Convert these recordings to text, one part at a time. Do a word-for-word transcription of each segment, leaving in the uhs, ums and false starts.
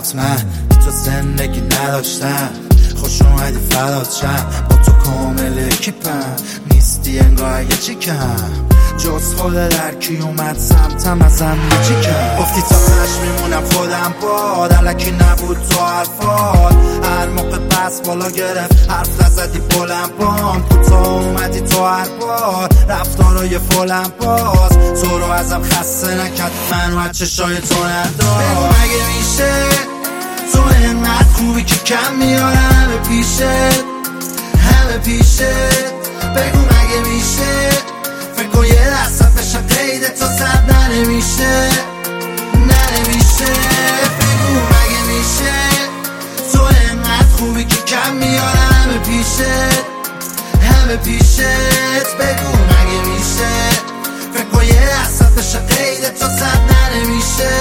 حتما تو زندگی نداشتم، خوش اومدی فدات شم، با تو کامل کیپم، نیستی انگار یه چیکم، جز خود در کی اومد سمتم ازم یه چیکم. گفتی تا هش میمونم خودم باد، علکی نبود تو حرفات، هر موقع بس بالا گرفت حرف نزدی بلند بام، کوتاه اومدی تو هر بار رفتارای فولم باز، تو رو ازم خسته نکرد منو از چشای تو ندار. بگو مگه میشه تو اینقدر خوبی که کم میارم همه پیشت همه پیشت، بگو مگه میشه فکر کن یه دستت بشه قید تا صد ننمیشه ننمیشه، بگو مگه میشه تو اینقدر خوبی که کم میارم همه پیشت همه پیشت، بگو مگه میشه فکر کن یه دستت بشه قید تا صد ننمیشه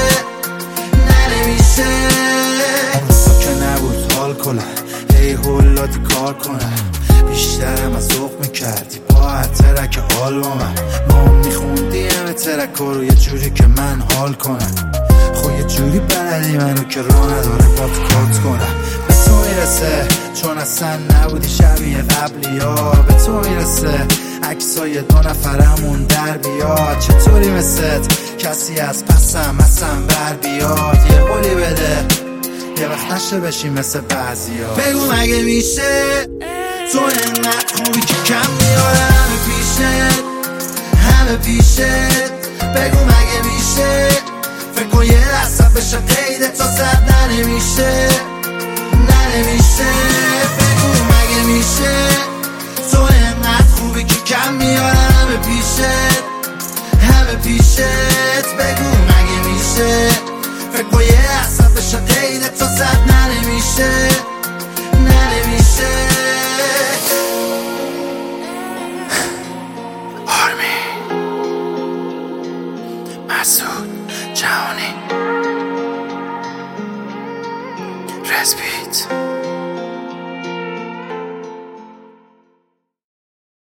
ننمیشه. اون که نبود حال کنم هی هولاتی کار کنم، بیشترم از ذوق میکردی با هر ترک حال با من، ما میخوندی همه ترک رو یه جوری که من حال کنم، خب یه جوری بلدی منو که راه نداره با تو کات کنم. به تو میرسه چون اصلا نبودی شبیه قبلی ها، به تو میرسه عکسای دو نفرمون در بیاد، چطوری مثلت کسی از پسم اصلا بر بیاد، یه قولی بده یه وقت نشه بشی مثل بعضی ها. بگو مگه میشه تو اینقدر خوبی که کم میارم همه پیشت همه پیشت، بگو مگه میشه فکر کن یه دستت بشه قید تا صد ننمیشه ننمیشه، بگو مگه میشه تو اینقدر خوبی که کم میارم همه پیشت همه پیشت، بگو مگه میشه فکر کن یه دستت بشه قید تا صد ننمیشه ننمیشه. مسعود جهانی رزبیت